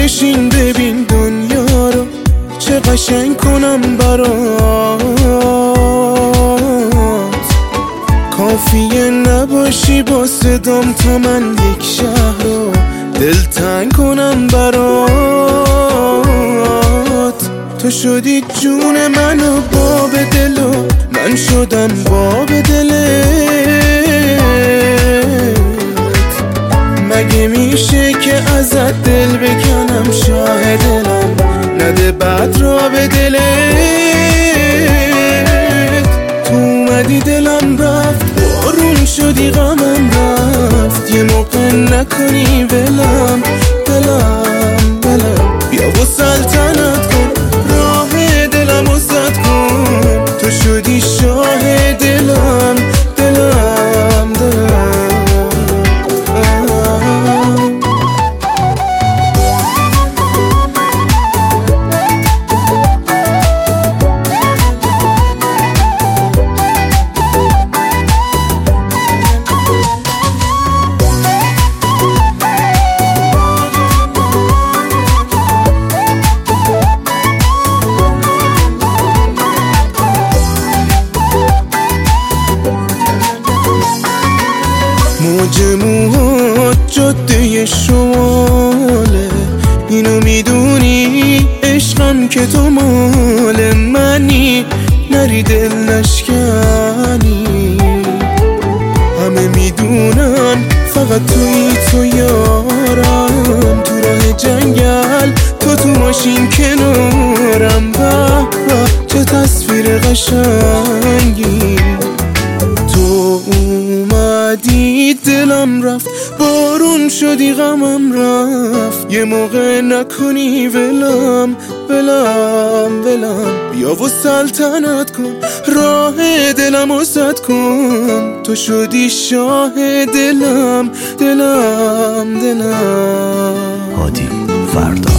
بشین ببین دنیا رو چه قشنگ کنم برات. کافیه نباشی با صدام تا من یک شهر رو دلتنگ کنم برات. تو شدی جون من و باب دل و من شدم باب دلت. مگه میشه که ازت دل بکنم شاه دلم نده بعد را به دلت. تو اومدی دلم رفت بارون شدی غمم رفت. یه موقع نکنی ولم دلم دلم بیا و سلطنت کن راه دلم و زد کن. تو شدی شاه دلم دلم دلم. موج موهات جاده شماله اینو میدونی عشقم که تو مال منی نری دل نشکنی. همه میدونن فقط تویی تو یارم. تو راه جنگل تو ماشین کنارم. به چه تصویر قشنگی. تو اومدی دلم رفت بارون شدی غمم رفت. یه موقع نکنی ولم ولم ولم بیا و سلطنت کن راه دلم و زد کن. تو شدی شاه دلم دلم دلم. هادی فردا